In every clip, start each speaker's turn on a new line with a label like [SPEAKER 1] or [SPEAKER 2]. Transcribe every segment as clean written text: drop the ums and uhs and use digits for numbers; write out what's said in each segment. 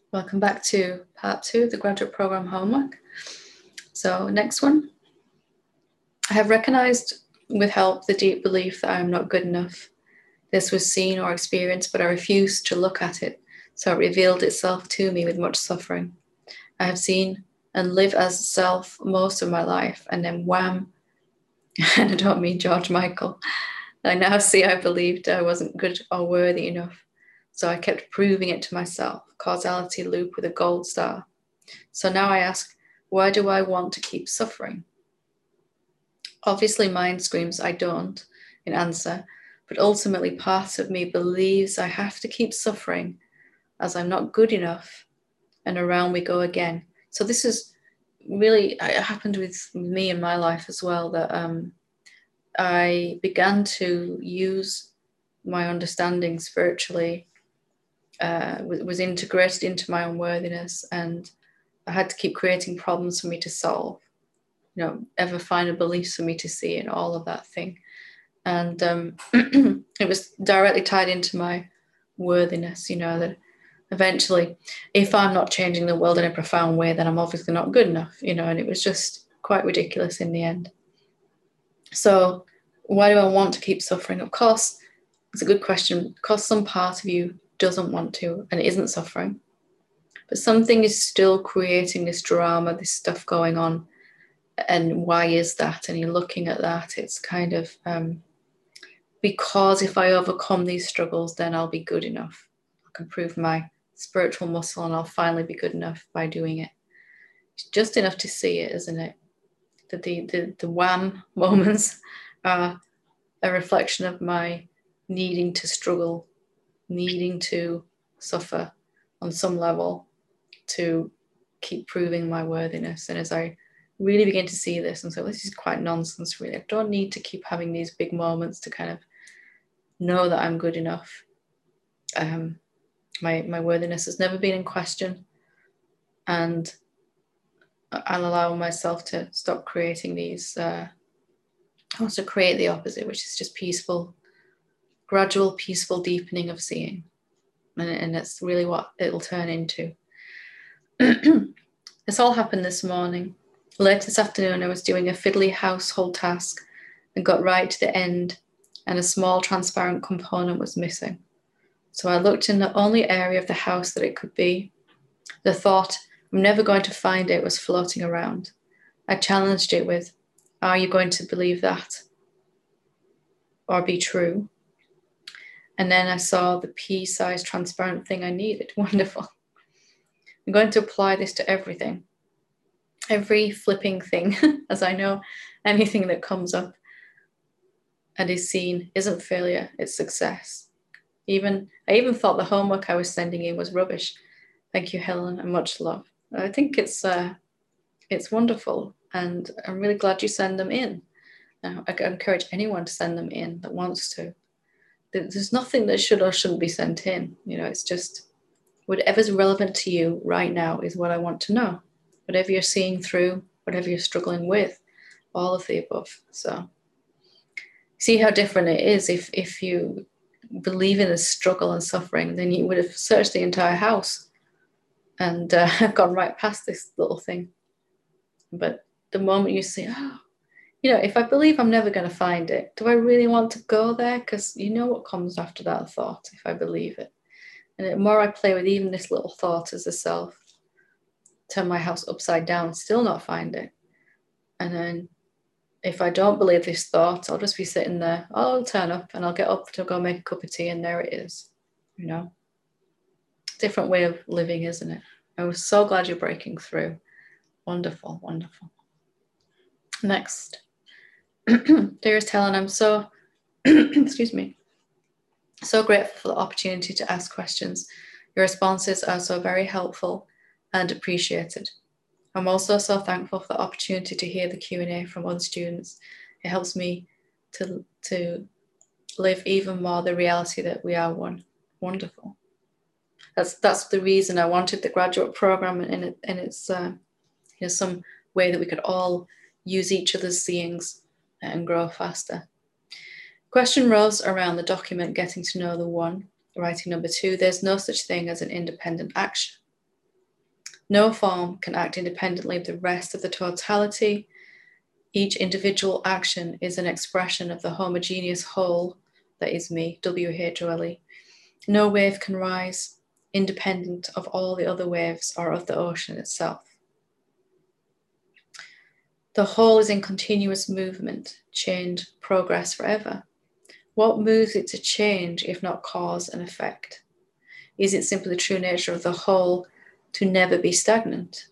[SPEAKER 1] Welcome back to part 2 of the graduate program homework. So next one, I have recognized with help the deep belief that I am not good enough. This was seen or experienced, but I refused to look at it, so it revealed itself to me with much suffering. I have seen and lived as self most of my life, and then wham, and I don't mean George Michael. I now see I believed I wasn't good or worthy enough, so I kept proving it to myself, causality loop with a gold star. So now I ask, why do I want to keep suffering? Obviously, mind screams, I don't, in answer, but ultimately, part of me believes I have to keep suffering as I'm not good enough, and around we go again. So, this is really, it happened with me in my life as well, that I began to use my understanding spiritually, was integrated into my own worthiness, and I had to keep creating problems for me to solve. Ever find a belief for me to see and all of that thing. And it was directly tied into my worthiness, that eventually, if I'm not changing the world in a profound way, then I'm obviously not good enough, and it was just quite ridiculous in the end. So why do I want to keep suffering? Of course, it's a good question, because some part of you doesn't want to and isn't suffering, but something is still creating this drama, this stuff going on. And why is that? And you're looking at that, it's kind of because if I overcome these struggles, then I'll be good enough. I can prove my spiritual muscle and I'll finally be good enough by doing it. It's just enough to see it, isn't it? That the wham moments are a reflection of my needing to struggle, needing to suffer on some level to keep proving my worthiness. And as I really begin to see this and say, this is quite nonsense, really. I don't need to keep having these big moments to kind of know that I'm good enough. My worthiness has never been in question, and I'll allow myself to stop creating these. I want to create the opposite, which is just peaceful, gradual, peaceful deepening of seeing, and that's really what it'll turn into. This all happened this morning. Late this afternoon, I was doing a fiddly household task and got right to the end, and a small transparent component was missing. So I looked in the only area of the house that it could be. The thought, I'm never going to find it, was floating around. I challenged it with, are you going to believe that? Or be true? And then I saw the pea-sized transparent thing I needed. Wonderful. I'm going to apply this to everything. Every flipping thing, as I know, anything that comes up and is seen isn't failure, it's success. I even thought the homework I was sending in was rubbish. Thank you, Helen, and much love. I think it's wonderful, and I'm really glad you send them in. I encourage anyone to send them in that wants to. There's nothing that should or shouldn't be sent in. It's just whatever's relevant to you right now is what I want to know. Whatever you're seeing through, whatever you're struggling with, all of the above. So see how different it is. If you believe in the struggle and suffering, then you would have searched the entire house and gone right past this little thing. But the moment you say, if I believe I'm never going to find it, do I really want to go there? Because you know what comes after that thought, if I believe it. And the more I play with even this little thought as a self, turn my house upside down, still not find it. And then if I don't believe this thought, I'll just be sitting there. I'll turn up and I'll get up to go make a cup of tea, and there it is. Different way of living, isn't it? I was so glad you're breaking through. Wonderful, wonderful. Next. Dearest Helen, I'm so, excuse me, so grateful for the opportunity to ask questions. Your responses are so very helpful and appreciated. I'm also so thankful for the opportunity to hear the Q&A from other students. It helps me to live even more the reality that we are one. Wonderful. That's the reason I wanted the graduate program, and it's some way that we could all use each other's seeings and grow faster. Question rose around the document Getting to Know the One, writing number 2. There's no such thing as an independent action. No form can act independently of the rest of the totality. Each individual action is an expression of the homogeneous whole that is me, WHOLE. No wave can rise independent of all the other waves or of the ocean itself. The whole is in continuous movement, change, progress forever. What moves it to change if not cause and effect? Is it simply the true nature of the whole to never be stagnant?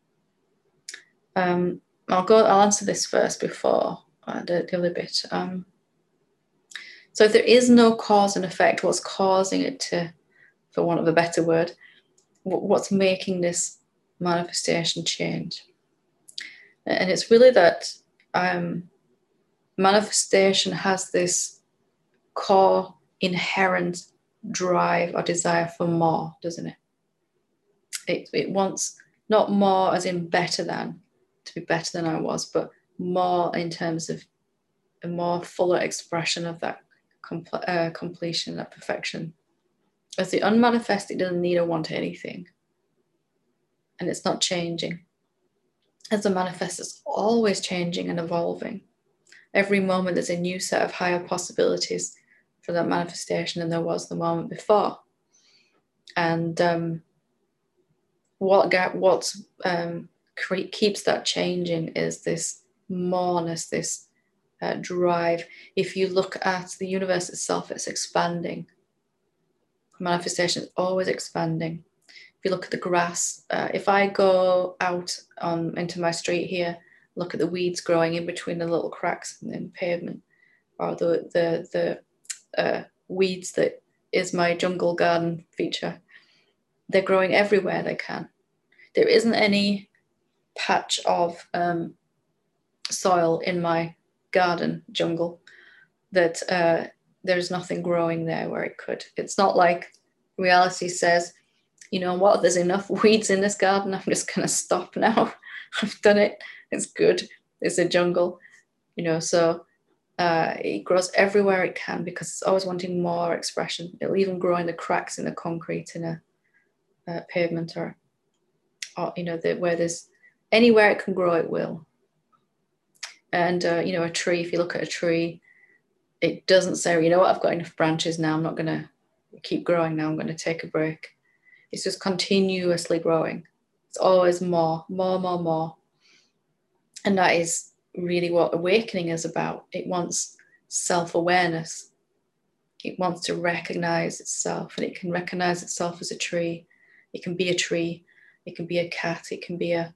[SPEAKER 1] I'll answer this first before the other bit. So if there is no cause and effect, what's causing it to, for want of a better word, what's making this manifestation change? And it's really that manifestation has this core inherent drive or desire for more, doesn't it? It wants not more as in better than, to be better than I was, but more in terms of a more fuller expression of that completion, that perfection. As the unmanifest, it doesn't need or want anything. And it's not changing. As the manifest, it's always changing and evolving. Every moment there's a new set of higher possibilities for that manifestation than there was the moment before. And what keeps that changing is this moreness, this drive. If you look at the universe itself, it's expanding. Manifestation is always expanding. If you look at the grass, if I go out into my street here, look at the weeds growing in between the little cracks in the pavement, or the weeds that is my jungle garden feature. They're growing everywhere they can. There isn't any patch of soil in my garden jungle that there's nothing growing there where it could. It's not like reality says, you know what, there's enough weeds in this garden, I'm just going to stop now. I've done it. It's good. It's a jungle, you know, so it grows everywhere it can because it's always wanting more expression. It'll even grow in the cracks in the concrete in a pavement or you know, where there's anywhere it can grow, it will. And, you know, a tree, if you look at a tree, it doesn't say, you know what, I've got enough branches now, I'm not going to keep growing now, I'm going to take a break. It's just continuously growing. It's always more. And that is really what awakening is about. It wants self-awareness. It wants to recognize itself, and it can recognize itself as a tree. It can be a tree. It can be a cat. It can be an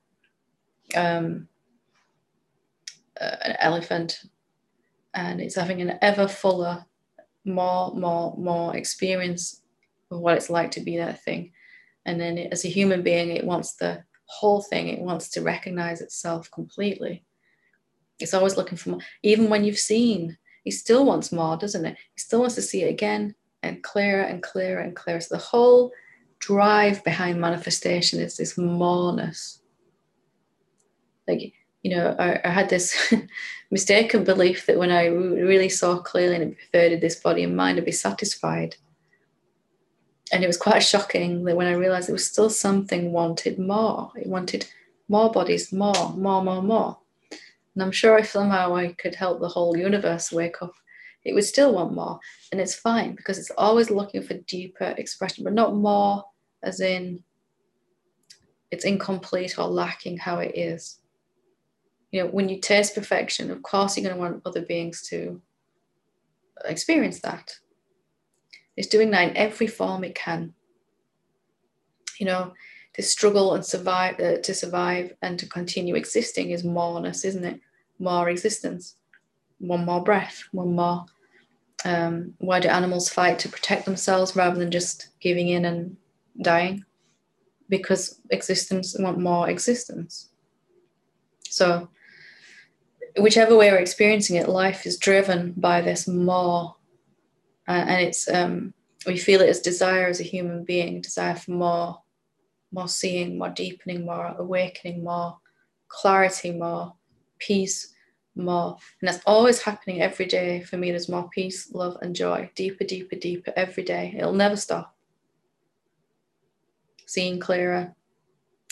[SPEAKER 1] elephant. And it's having an ever fuller, more experience of what it's like to be that thing. And then as a human being, it wants the whole thing. It wants to recognize itself completely. It's always looking for more. Even when you've seen, it still wants more, doesn't it? It still wants to see it again and clearer and clearer and clearer. So the whole drive behind manifestation is this moreness. Like, you know, I had this mistaken belief that when I really saw clearly and pervaded this body and mind, I'd be satisfied. And it was quite shocking that when I realized there was still something wanted more. It wanted more bodies, more. And I'm sure if somehow I could help the whole universe wake up, it would still want more. And it's fine because it's always looking for deeper expression, but not more as in it's incomplete or lacking how it is. You know, when you taste perfection, of course you're going to want other beings to experience that. It's doing that in every form it can. You know, to struggle and survive, to survive and to continue existing is moreness, isn't it? More existence, one more breath, one more. Why do animals fight? To protect themselves rather than just giving in and dying? Because existence want more existence. So whichever way we're experiencing it, life is driven by this more. And it's we feel it as desire as a human being, desire for more seeing, more deepening, more awakening, more clarity, more peace, more. And that's always happening every day for me. There's more peace, love, and joy, deeper every day. It'll never stop. Seeing clearer,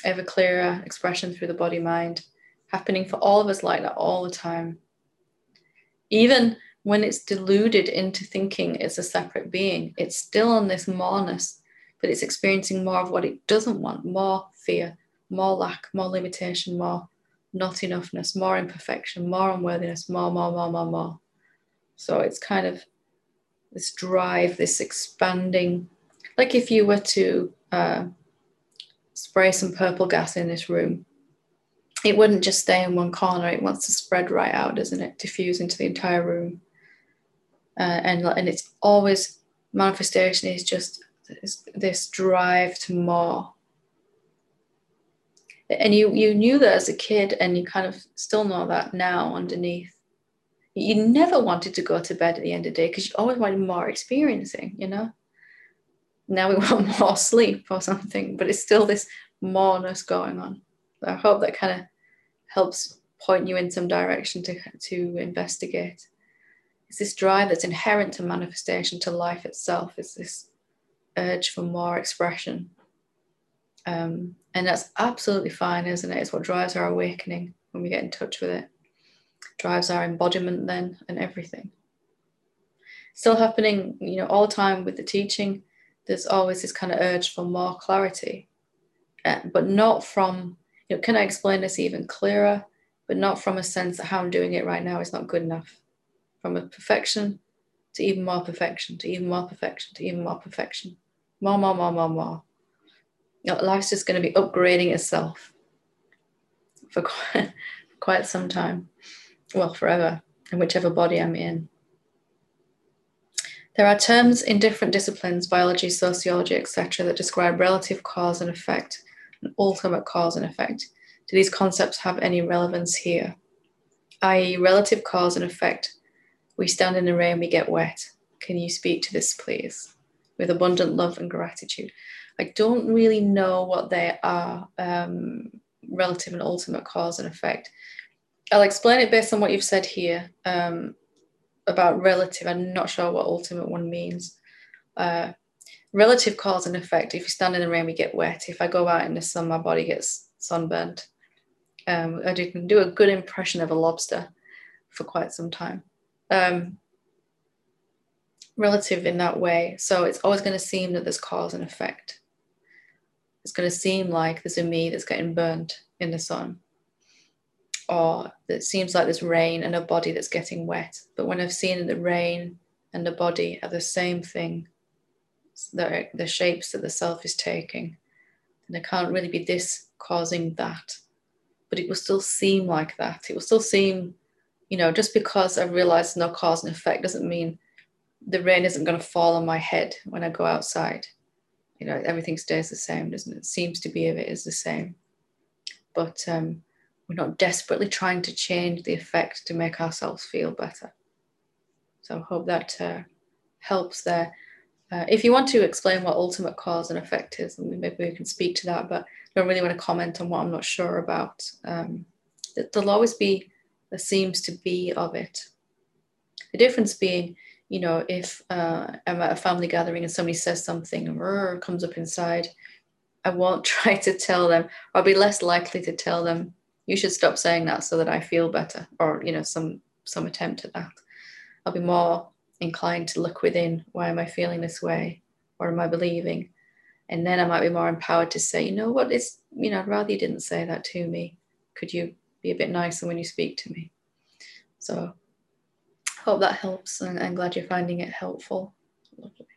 [SPEAKER 1] ever clearer expression through the body-mind, happening for all of us like that all the time. Even when it's deluded into thinking it's a separate being, it's still on this moreness, but it's experiencing more of what it doesn't want, more fear, more lack, more limitation, more not enoughness, more imperfection, more unworthiness, more. So it's kind of this drive, this expanding, like if you were to spray some purple gas in this room, it wouldn't just stay in one corner, it wants to spread right out, doesn't it? Diffuse into the entire room. And it's always, manifestation is just this drive to more. And you knew that as a kid, and you kind of still know that now underneath. You never wanted to go to bed at the end of the day because you always wanted more experiencing, you know? Now we want more sleep or something, but it's still this moreness going on. So I hope that kind of helps point you in some direction to investigate. It's this drive that's inherent to manifestation, to life itself. It's this urge for more expression. And that's absolutely fine, isn't it? It's what drives our awakening when we get in touch with it. Drives our embodiment then and everything. Still happening, you know, all the time with the teaching. There's always this kind of urge for more clarity, but not from, you know, can I explain this even clearer? But not from a sense that how I'm doing it right now is not good enough. From a perfection to even more perfection, to even more perfection, to even more perfection. More. You know, life's just going to be upgrading itself for quite some time. Well, forever, in whichever body I'm in. There are terms in different disciplines, biology, sociology, etc., that describe relative cause and effect and ultimate cause and effect. Do these concepts have any relevance here? I.e., relative cause and effect. We stand in the rain, we get wet. Can you speak to this, please? With abundant love and gratitude. I don't really know what they are, relative and ultimate cause and effect. I'll explain it based on what you've said here. About relative, I'm not sure what ultimate one means. Relative cause and effect, if you stand in the rain, we get wet. If I go out in the sun, my body gets sunburned. I can do a good impression of a lobster for quite some time. Relative in that way. So it's always going to seem that there's cause and effect. It's going to seem like there's a me that's getting burnt in the sun. Or it seems like there's rain and a body that's getting wet. But when I've seen the rain and the body are the same thing, the shapes that the self is taking, and there can't really be this causing that. But it will still seem like that. It will still seem, you know, just because I've realized no cause and effect doesn't mean the rain isn't going to fall on my head when I go outside. You know, everything stays the same, doesn't it? It seems to be, if it is the same. But we're not desperately trying to change the effect to make ourselves feel better. So I hope that helps there. If you want to explain what ultimate cause and effect is, maybe we can speak to that, but I don't really want to comment on what I'm not sure about. There'll always be, there seems to be of it. The difference being, you know, if I'm at a family gathering and somebody says something and comes up inside, I won't try to tell them. I'll be less likely to tell them, you should stop saying that so that I feel better, or, you know, some attempt at that. I'll be more inclined to look within. Why am I feeling this way? What am I believing? And then I might be more empowered to say, you know what, it's, you know, I'd rather you didn't say that to me. Could you be a bit nicer when you speak to me? So hope that helps, and I'm glad you're finding it helpful. Lovely.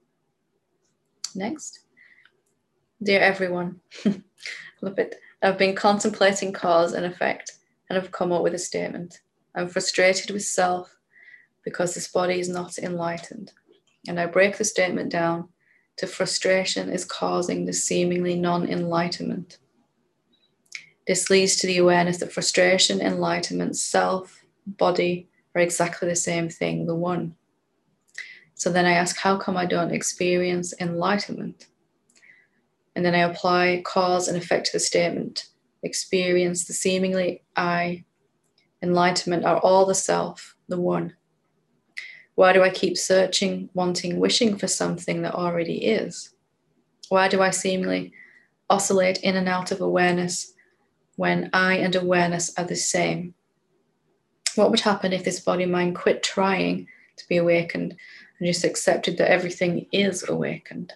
[SPEAKER 1] Next. Dear everyone, love it. I've been contemplating cause and effect and have come up with a statement. I'm frustrated with self because this body is not enlightened. And I break the statement down to frustration is causing the seemingly non-enlightenment. This leads to the awareness that frustration, enlightenment, self, body are exactly the same thing, the one. So then I ask, how come I don't experience enlightenment? And then I apply cause and effect to the statement. Experience, the seemingly I, enlightenment are all the self, the one. Why do I keep searching, wanting, wishing for something that already is? Why do I seemingly oscillate in and out of awareness when I and awareness are the same? What would happen if this body-mind quit trying to be awakened and just accepted that everything is awakened?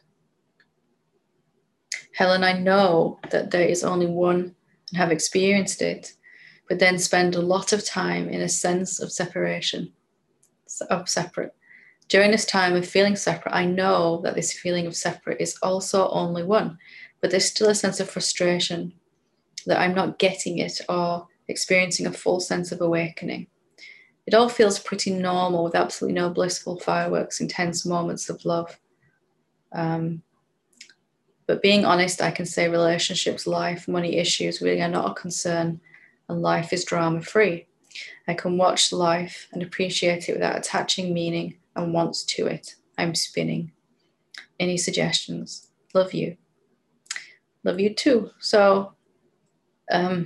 [SPEAKER 1] Helen, I know that there is only one and have experienced it, but then spend a lot of time in a sense of separation, of separate. During this time of feeling separate, I know that this feeling of separate is also only one, but there's still a sense of frustration that I'm not getting it or experiencing a full sense of awakening. It all feels pretty normal with absolutely no blissful fireworks, intense moments of love. But being honest, I can say relationships, life, money issues really are not a concern, and life is drama-free. I can watch life and appreciate it without attaching meaning and wants to it. I'm spinning. Any suggestions? Love you. Love you too. So I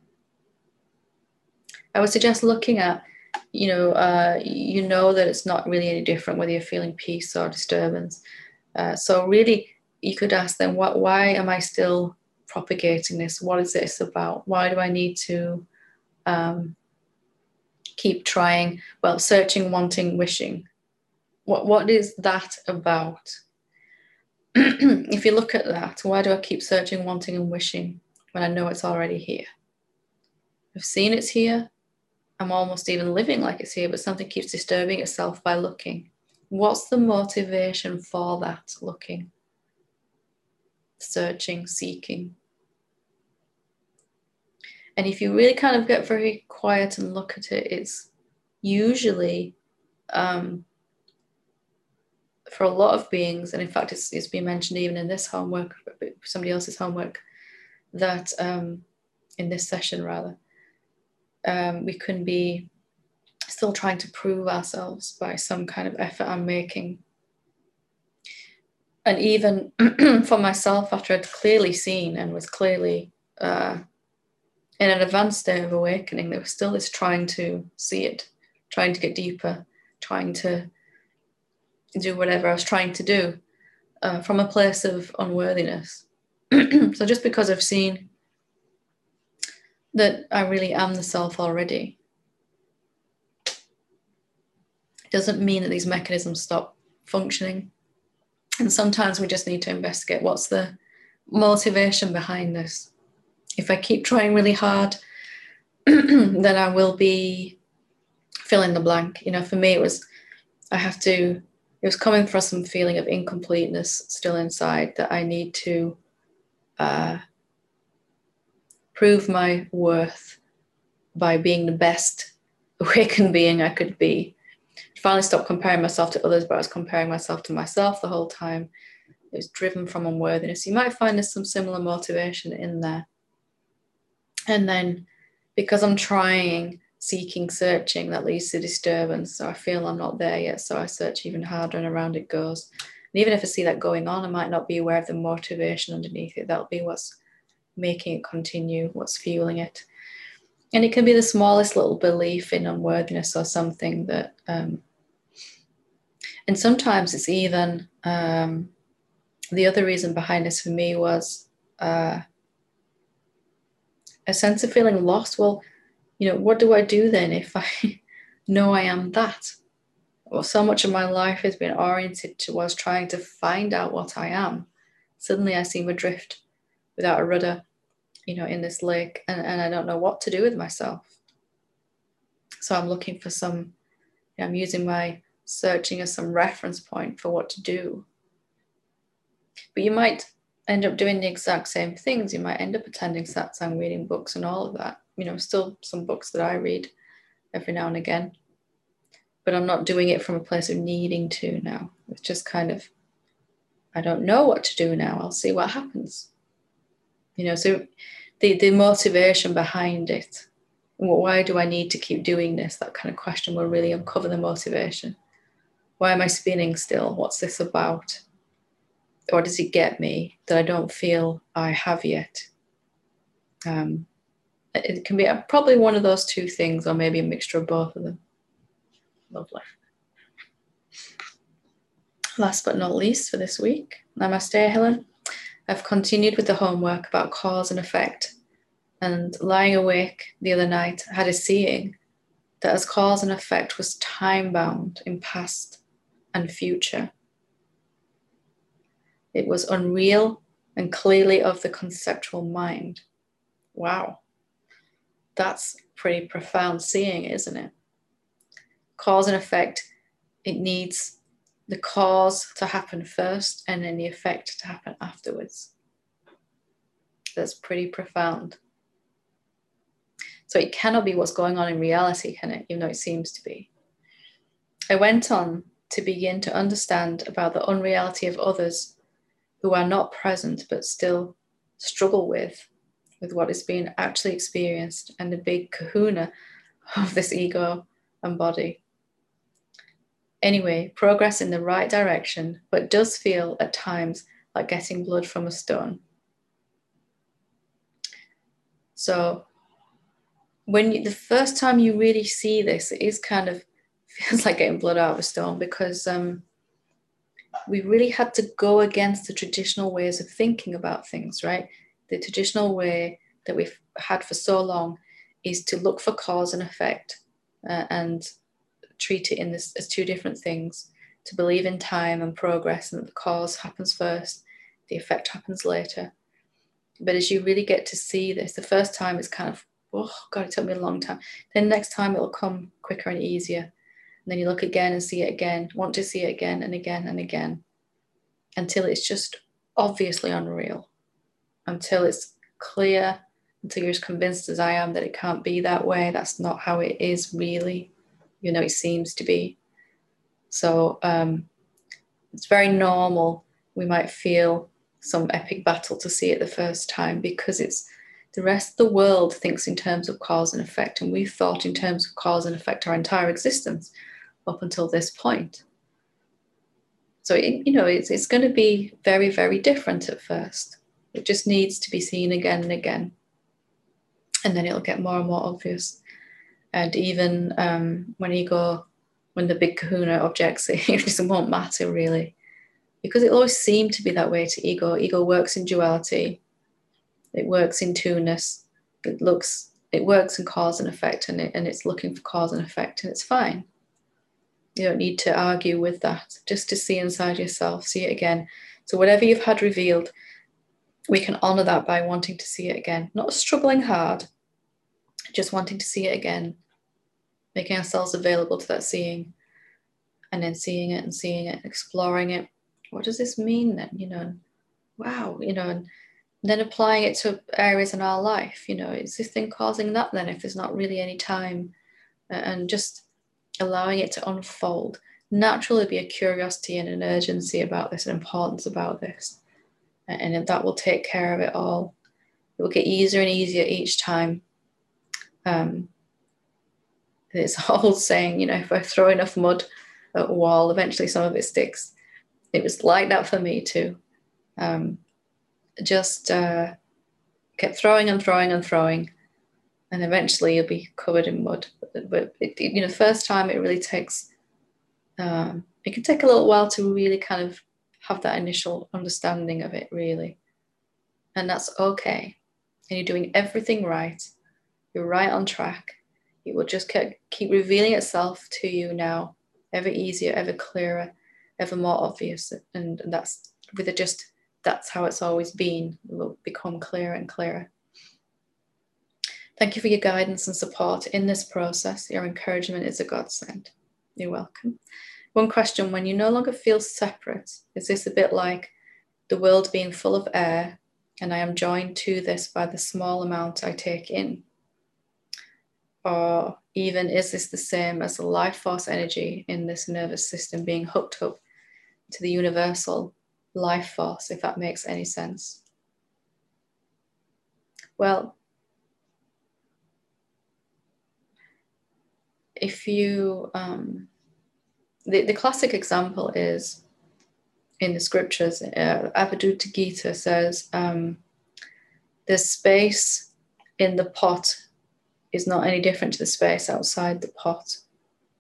[SPEAKER 1] would suggest looking at, you know that it's not really any different whether you're feeling peace or disturbance. So really, you could ask them, why am I still propagating this? What is this about? Why do I need to keep trying? Well, searching, wanting, wishing. What is that about? If you look at that, why do I keep searching, wanting, and wishing when I know it's already here? I've seen it's here. I'm almost even living like it's here, but something keeps disturbing itself by looking. What's the motivation for that looking? Searching, seeking. And if you really kind of get very quiet and look at it, it's usually for a lot of beings, and in fact it's been mentioned even in this homework, somebody else's homework, that in this session rather, we can be still trying to prove ourselves by some kind of effort I'm making. And even for myself, after I'd clearly seen and was clearly in an advanced state of awakening, there was still this trying to see it, trying to get deeper, trying to do whatever I was trying to do from a place of unworthiness. So just because I've seen that I really am the self already, doesn't mean that these mechanisms stop functioning. And sometimes we just need to investigate what's the motivation behind this. If I keep trying really hard, then I will be fill in the blank. For me, it was coming from some feeling of incompleteness still inside, that I need to prove my worth by being the best awakened being I could be. Finally stopped comparing myself to others, but I was comparing myself to myself the whole time. It was driven from unworthiness. You might find there's some similar motivation in there. And then because I'm trying, seeking, searching, that leads to disturbance. So I feel I'm not there yet, so I search even harder and around it goes. And even if I see that going on, I might not be aware of the motivation underneath it. That'll be what's making it continue, what's fueling it. And it can be the smallest little belief in unworthiness or something that, and sometimes it's even, the other reason behind this for me was a sense of feeling lost. Well, what do I do then if I know I am that? Well, so much of my life has been oriented towards trying to find out what I am. Suddenly I seem adrift without a rudder, in this lake, and I don't know what to do with myself. So I'm looking for I'm using my searching as some reference point for what to do. But you might end up doing the exact same things. You might end up attending satsang, reading books and all of that. Still some books that I read every now and again. But I'm not doing it from a place of needing to now. It's just kind of, I don't know what to do now. I'll see what happens. So the motivation behind it, why do I need to keep doing this? That kind of question will really uncover the motivation. Why am I spinning still? What's this about? Or does it get me that I don't feel I have yet? It can be probably one of those two things, or maybe a mixture of both of them. Lovely. Last but not least for this week, namaste, Helen. I've continued with the homework about cause and effect, and lying awake the other night, I had a seeing that as cause and effect was time-bound in past and future. It was unreal and clearly of the conceptual mind. Wow, that's pretty profound seeing, isn't it? Cause and effect, it needs the cause to happen first and then the effect to happen afterwards. That's pretty profound. So it cannot be what's going on in reality, can it? Even though it seems to be. I went on to begin to understand about the unreality of others who are not present but still struggle with what is being actually experienced, and the big kahuna of this ego and body. Anyway, progress in the right direction, but does feel at times like getting blood from a stone. So when the first time you really see this, it is kind of feels like getting blood out of a stone, because we really had to go against the traditional ways of thinking about things, right? The traditional way that we've had for so long is to look for cause and effect and treat it in this as two different things, to believe in time and progress, and that the cause happens first, the effect happens later. But as you really get to see this, the first time it's kind of, oh God, it took me a long time. Then next time it'll come quicker and easier. And then you look again and see it again, want to see it again and again and again, until it's just obviously unreal, until it's clear, until you're as convinced as I am that it can't be that way. That's not how it is really. You know, it seems to be. So it's very normal. We might feel some epic battle to see it the first time, because it's the rest of the world thinks in terms of cause and effect, and we've thought in terms of cause and effect our entire existence up until this point. So, it's going to be very, very different at first. It just needs to be seen again and again. And then it'll get more and more obvious. And even when the big kahuna objects it, it just won't matter really. Because it'll always seem to be that way to ego. Ego works in duality. It works in two-ness. It works in cause and effect, and it's looking for cause and effect, and it's fine. You don't need to argue with that. Just to see inside yourself, see it again. So whatever you've had revealed, we can honor that by wanting to see it again. Not struggling hard, just wanting to see it again. Making ourselves available to that seeing, and then seeing it, exploring it. What does this mean then? Wow, and then applying it to areas in our life. Is this thing causing that then, if there's not really any time? And just allowing it to unfold. Naturally be a curiosity and an urgency about this, an importance about this. And that will take care of it all. It will get easier and easier each time. It's a whole saying, if I throw enough mud at a wall, eventually some of it sticks. It was like that for me too. Just kept throwing and throwing and throwing, and eventually you'll be covered in mud. But the first time it really takes, it can take a little while to really kind of have that initial understanding of it, really. And that's okay. And you're doing everything right. You're right on track. It will just keep revealing itself to you now, ever easier, ever clearer, ever more obvious. And that's that's how it's always been. It will become clearer and clearer. Thank you for your guidance and support in this process. Your encouragement is a godsend. You're welcome. One question: when you no longer feel separate, is this a bit like the world being full of air, and I am joined to this by the small amount I take in? Or even, is this the same as the life force energy in this nervous system being hooked up to the universal life force, if that makes any sense? Well, if you, the classic example is in the scriptures. Avadutta Gita says, the space in the pot is not any different to the space outside the pot.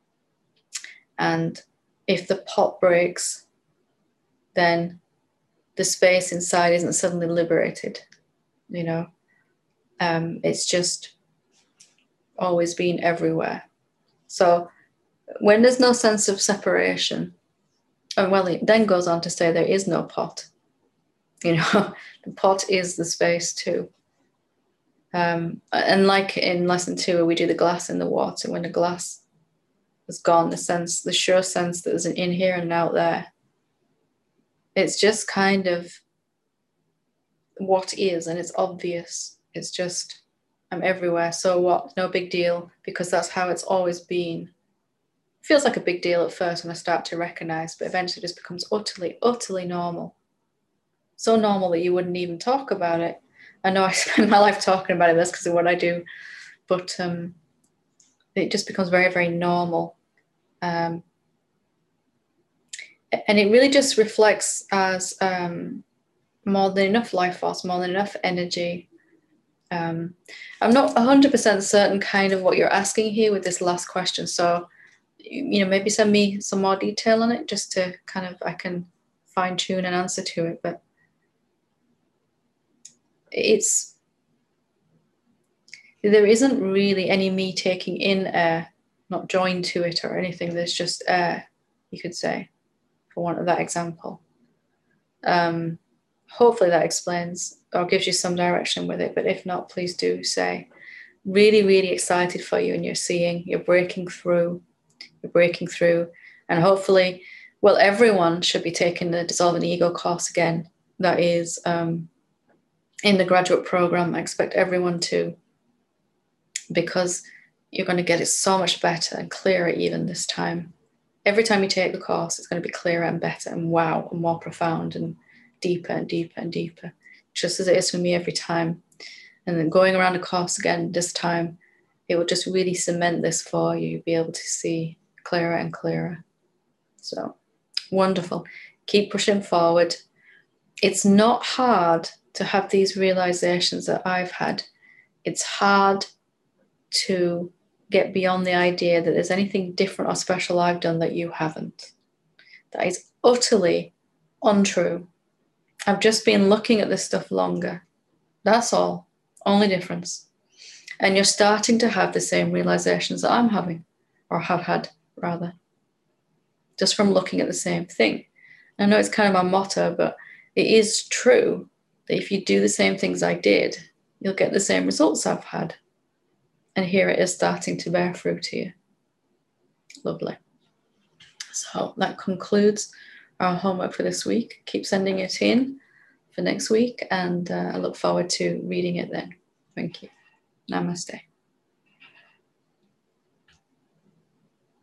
[SPEAKER 1] And if the pot breaks, then the space inside isn't suddenly liberated, you know. It's just always been everywhere. So when there's no sense of separation, and well, it then goes on to say there is no pot. You know, the pot is the space too. And like in lesson 2, we do the glass in the water. When the glass has gone, the sure sense that there's an in here and out there. It's just kind of what is, and it's obvious. It's just, I'm everywhere. So what? No big deal, because that's how it's always been. It feels like a big deal at first when I start to recognize, but eventually it just becomes utterly, utterly normal. So normal that you wouldn't even talk about it. I know I spend my life talking about it, that's because of what I do, but it just becomes very, very normal. And it really just reflects as more than enough life force, more than enough energy. I'm not 100% certain kind of what you're asking here with this last question. So, you know, maybe send me some more detail on it just to kind of, I can fine tune an answer to it. But there isn't really any me taking in air, not joined to it or anything. There's just air, you could say, for want of that example. Hopefully that explains or gives you some direction with it. But if not, please do say. Really, really excited for you, and you're breaking through. And hopefully, well, everyone should be taking the Dissolving Ego course again. That is in the graduate program. I expect everyone to, because you're going to get it so much better and clearer even this time. Every time you take the course, it's going to be clearer and better and wow, and more profound and deeper and deeper and deeper, just as it is for me every time. And then going around the course again this time, it will just really cement this for you, be able to see clearer and clearer. So wonderful. Keep pushing forward. It's not hard to have these realizations that I've had. It's hard to get beyond the idea that there's anything different or special I've done that you haven't. That is utterly untrue. I've just been looking at this stuff longer. That's all. Only difference. And you're starting to have the same realizations that I'm having, or have had, rather, just from looking at the same thing. I know it's kind of my motto, but it is true that if you do the same things I did, you'll get the same results I've had. And here it is starting to bear fruit to you. Lovely. So that concludes our homework for this week. Keep sending it in for next week, and I look forward to reading it then. Thank you. Namaste.